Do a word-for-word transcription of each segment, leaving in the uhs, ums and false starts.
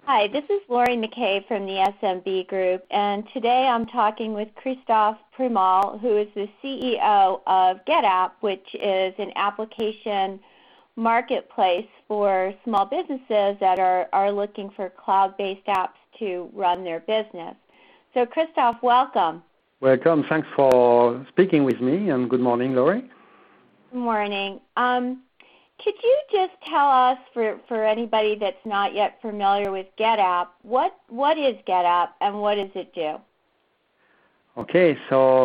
Hi, this is Lori McKay from the S M B Group, and today I'm talking with Christophe Primal, who is the C E O of GetApp, which is an application marketplace for small businesses that are, are looking for cloud-based apps to run their business. So Christophe, welcome. Welcome. Thanks for speaking with me, and good morning, Lori. Good morning. Um, Could you just tell us, for, for anybody that's not yet familiar with GetApp, what, what is GetApp and what does it do? Okay,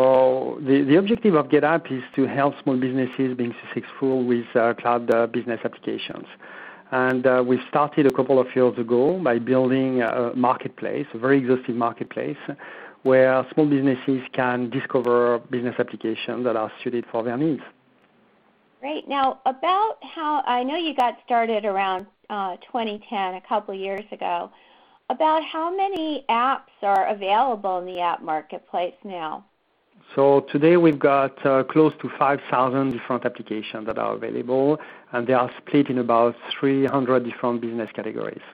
so the, the objective of GetApp is to help small businesses being successful with uh, cloud uh, business applications. And uh, we started a couple of years ago by building a marketplace, a very exhaustive marketplace, where small businesses can discover business applications that are suited for their needs. Great. Now, about how, I know you got started around uh, twenty ten, a couple years ago. About how many apps are available in the app marketplace now? So today we've got uh, close to five thousand different applications that are available, and they are split in about three hundred different business categories.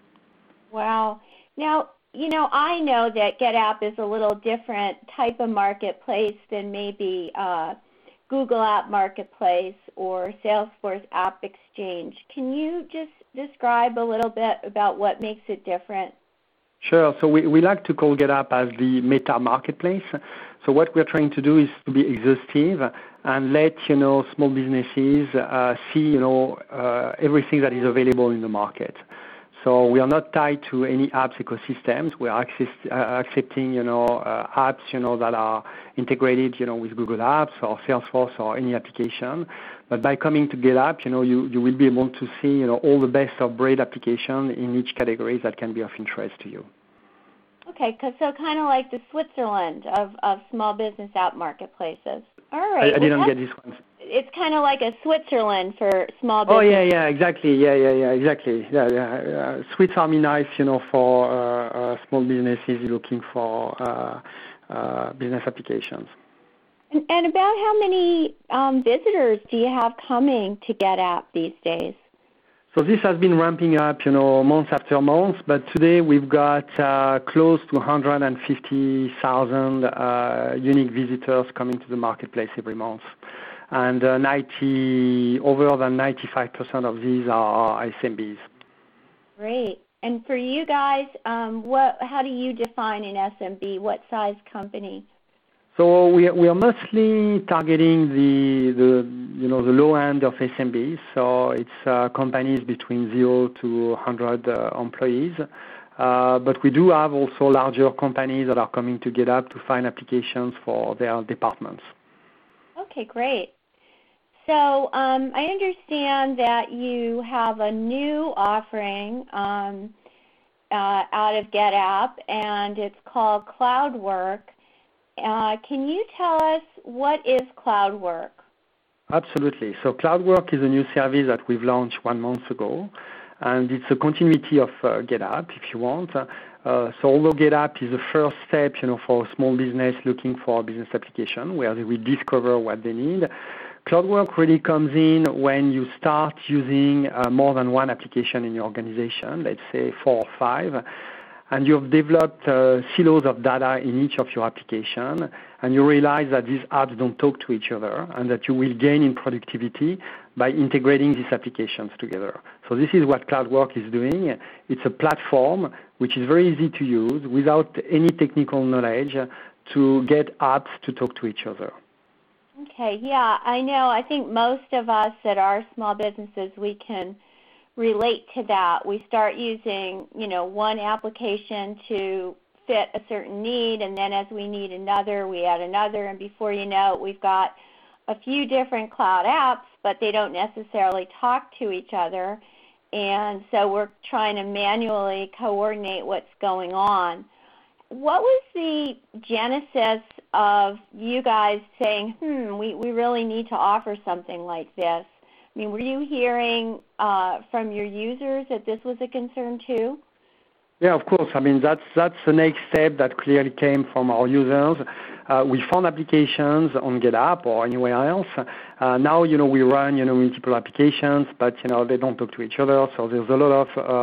Wow. Now, you know, I know that GetApp is a little different type of marketplace than maybe uh, Google App Marketplace or Salesforce App Exchange. Can you just describe a little bit about what makes it different? Sure. So we, we like to call GetApp as the meta marketplace. So what we're trying to do is to be exhaustive and let, you know, small businesses uh, see, you know, uh, everything that is available in the market. So we are not tied to any apps ecosystems. We are access, uh, accepting, you know, uh, apps, you know, that are integrated, you know, with Google Apps or Salesforce or any application. But by coming to GetApp, you know, you, you will be able to see, you know, all the best of breed applications in each category that can be of interest to you. Okay, cause so kind of like the Switzerland of, of small business app marketplaces. All right. I, I didn't get this one. It's kind of like a Switzerland for small business. Oh yeah, yeah, exactly. Yeah, yeah, yeah, exactly. Yeah, yeah. Uh, Swiss Army knife, you know, for uh, uh, small businesses looking for uh, uh, business applications. And, and about how many um, visitors do you have coming to GetApp these days? So this has been ramping up, you know, month after month, but today we've got uh, close to one hundred fifty thousand uh, unique visitors coming to the marketplace every month. And uh, ninety, over than ninety-five percent of these are S M Bs. Great. And for you guys, um, what, how do you define an S M B? What size company? So we, we are mostly targeting the, the, you know, the low end of S M Bs. So it's uh, companies between zero to one hundred uh, employees. Uh, but we do have also larger companies that are coming to GetApp to find applications for their departments. Okay, great. So um, I understand that you have a new offering um, uh, out of GetApp, and it's called CloudWork. Uh, can you tell us what is CloudWork? Absolutely. So CloudWork is a new service that we've launched one month ago, and it's a continuity of uh, GetApp, if you want. Uh, so although GetApp is the first step, you know, for a small business looking for a business application where they will discover what they need, CloudWork really comes in when you start using uh, more than one application in your organization, let's say four or five, and you've developed uh, silos of data in each of your applications, and you realize that these apps don't talk to each other and that you will gain in productivity by integrating these applications together. So this is what CloudWork is doing. It's a platform which is very easy to use without any technical knowledge to get apps to talk to each other. Okay, yeah, I know. I think most of us that are small businesses, we can relate to that. We start using, you know, one application to fit a certain need, and then as we need another, we add another, and before you know it, we've got a few different cloud apps, but they don't necessarily talk to each other, and so we're trying to manually coordinate what's going on. What was the genesis of you guys saying, hmm, we, we really need to offer something like this? I mean, were you hearing uh, from your users that this was a concern too? Yeah, of course. I mean, that's that's the next step that clearly came from our users. Uh, we found applications on GetApp or anywhere else. Uh, now, you know, we run, you know, multiple applications, but, you know, they don't talk to each other. So there's a lot of uh,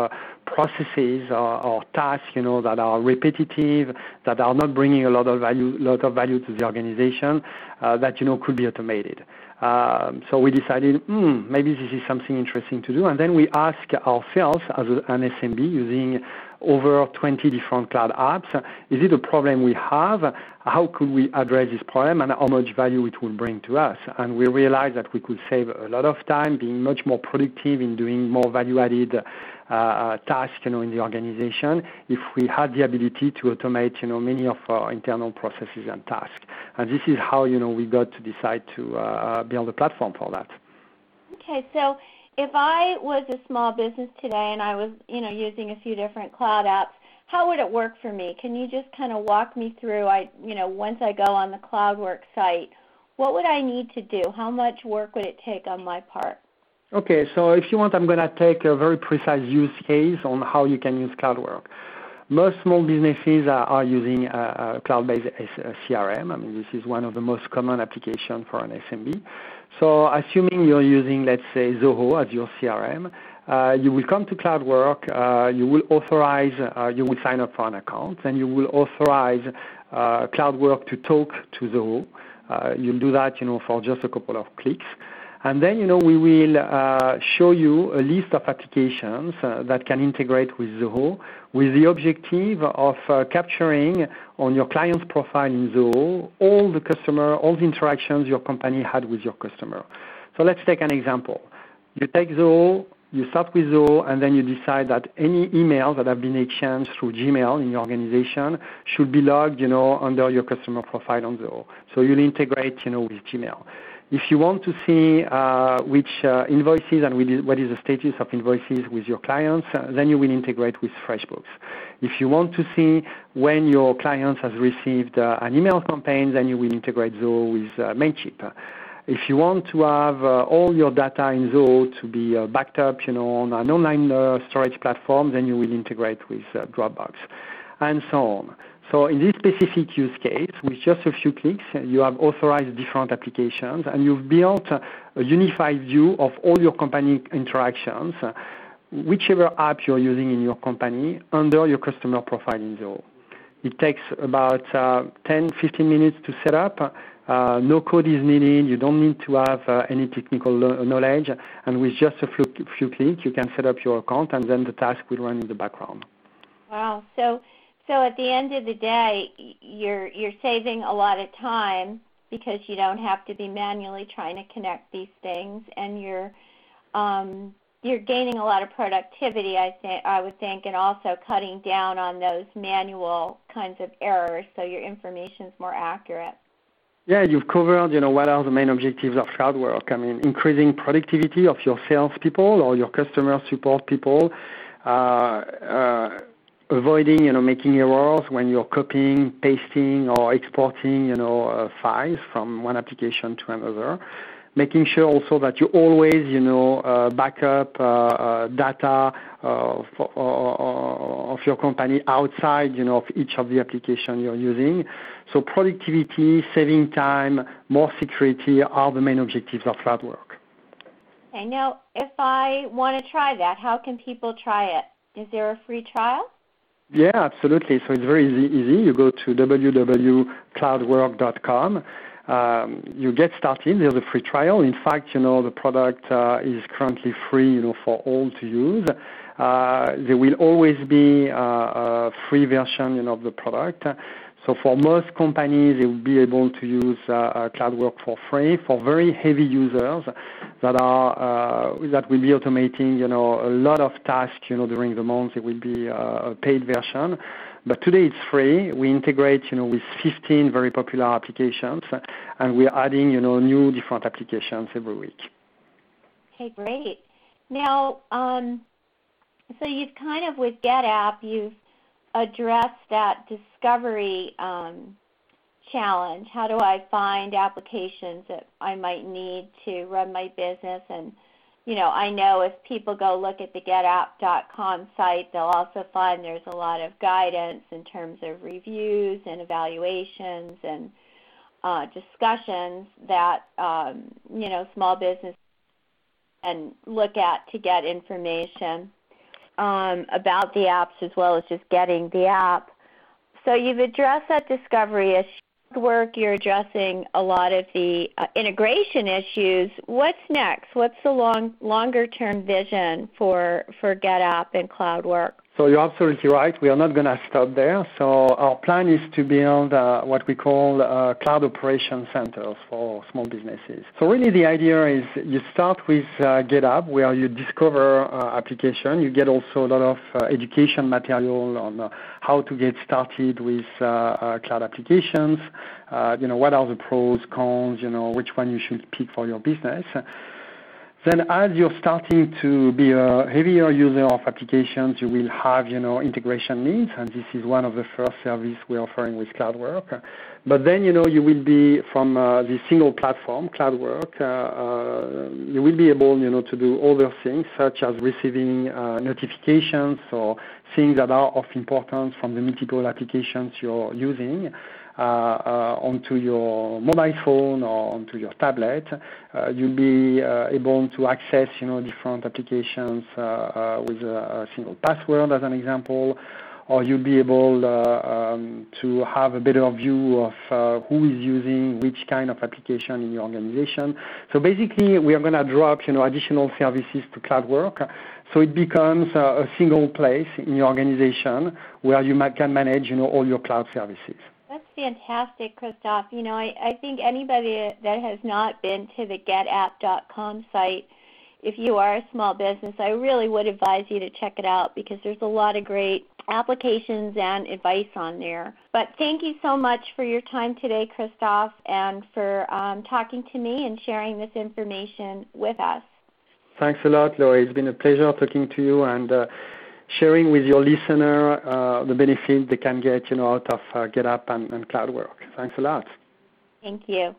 processes or, or tasks, you know, that are repetitive, that are not bringing a lot of value, lot of value to the organization, uh, that, you know, could be automated. Um, so we decided, hmm, maybe this is something interesting to do. And then we asked ourselves as a, an S M B using over twenty different cloud apps, is it a problem we have? How could we address this problem and how much value it will bring to us? And we realized that we could save a lot of time, being much more productive in doing more value-added uh, tasks, you know, in the organization, if we had the ability to automate, you know, many of our internal processes and tasks. And this is how, you know, we got to decide to uh, build a platform for that. Okay, so if I was a small business today and I was, you know, using a few different cloud apps, how would it work for me? Can you just kind of walk me through, I, you know, once I go on the CloudWork site, what would I need to do? How much work would it take on my part? Okay, so if you want, I'm going to take a very precise use case on how you can use CloudWork. Most small businesses are, are using a, a cloud-based C R M. I mean, this is one of the most common applications for an S M B. So assuming you're using, let's say, Zoho as your C R M, uh, you will come to CloudWork, uh, you will authorize, uh, you will sign up for an account, and you will authorize uh, CloudWork to talk to Zoho. Uh, you'll do that, you know, for just a couple of clicks. And then, you know, we will uh, show you a list of applications uh, that can integrate with Zoho with the objective of uh, capturing on your client's profile in Zoho all the customer, all the interactions your company had with your customer. So let's take an example. You take Zoho, you start with Zoho, and then you decide that any emails that have been exchanged through Gmail in your organization should be logged, you know, under your customer profile on Zoho. So you'll integrate, you know, with Gmail. If you want to see uh, which uh, invoices and what is the status of invoices with your clients, uh, then you will integrate with FreshBooks. If you want to see when your client has received uh, an email campaign, then you will integrate Zoho with uh, Mailchimp. If you want to have uh, all your data in Zoho to be uh, backed up, you know, on an online uh, storage platform, then you will integrate with uh, Dropbox, and so on. So in this specific use case, with just a few clicks, you have authorized different applications, and you've built a unified view of all your company interactions, whichever app you're using in your company, under your customer profile in Zoho. It takes about uh, ten, fifteen minutes to set up. Uh, no code is needed. You don't need to have uh, any technical knowledge. And with just a few, few clicks, you can set up your account, and then the task will run in the background. Wow. So. So at the end of the day, you're you're saving a lot of time because you don't have to be manually trying to connect these things, and you're um, you're gaining a lot of productivity, I think I would think, and also cutting down on those manual kinds of errors, so your information is more accurate. Yeah, you've covered, you know, what are the main objectives of CloudWork. I mean, increasing productivity of your salespeople or your customer support people. Uh, uh, Avoiding, you know, making errors when you're copying, pasting, or exporting, you know, uh, files from one application to another. Making sure also that you always, you know, uh, back up uh, uh, data uh, for, uh, of your company outside, you know, of each of the applications you're using. So productivity, saving time, more security are the main objectives of CloudWork. Okay, now if I want to try that, how can people try it? Is there a free trial? Yeah, absolutely. So it's very easy. easy. You go to w w w dot cloudwork dot com. Um, you get started. There's a free trial. In fact, you know, the product uh, is currently free, you know, for all to use. Uh, there will always be uh, a free version, you know, of the product. So for most companies, they will be able to use uh, CloudWork for free. For very heavy users that are uh, that will be automating, you know, a lot of tasks, you know, during the month, it will be uh, a paid version. But today it's free. We integrate, you know, with fifteen very popular applications, and we're adding, you know, new different applications every week. Okay, great. Now, um, so you've kind of with GetApp, you've address that discovery um, challenge. How do I find applications that I might need to run my business? And, you know, I know if people go look at the get app dot com site, they'll also find there's a lot of guidance in terms of reviews and evaluations and uh, discussions that, um, you know, small business can look at to get information. um, about the apps as well as just getting the app. So you've addressed that discovery issue. Work, you're addressing a lot of the uh, integration issues. What's next? What's the long, longer-term vision for, for GetApp and CloudWork? So you're absolutely right. We are not going to stop there. So our plan is to build uh, what we call uh, cloud operation centers for small businesses. So really the idea is you start with uh, GetApp, where you discover uh, application. You get also a lot of uh, education material on uh, how to get started with uh, uh, cloud applications. Uh, you know, what are the pros, cons, you know, which one you should pick for your business. Then as you're starting to be a heavier user of applications, you will have, you know, integration needs, and this is one of the first services we're offering with CloudWork. But then, you know, you will be from uh, the single platform, CloudWork, uh, uh, you will be able, you know, to do other things such as receiving uh, notifications or things that are of importance from the multiple applications you're using. Uh, uh, onto your mobile phone or onto your tablet, uh, you'll be uh, able to access, you know, different applications uh, uh, with a, a single password, as an example, or you'll be able uh, um, to have a better view of uh, who is using which kind of application in your organization. So basically, we are going to drop, you know, additional services to CloudWork. So it becomes uh, a single place in your organization where you ma- can manage, you know, all your cloud services. That's fantastic, Christophe. You know, I, I think anybody that has not been to the get app dot com site, if you are a small business, I really would advise you to check it out because there's a lot of great applications and advice on there. But thank you so much for your time today, Christophe, and for um, talking to me and sharing this information with us. Thanks a lot, Lori. It's been a pleasure talking to you and uh, sharing with your listener uh, the benefits they can get, you know, out of uh, GetApp and, and CloudWork. Thanks a lot. Thank you.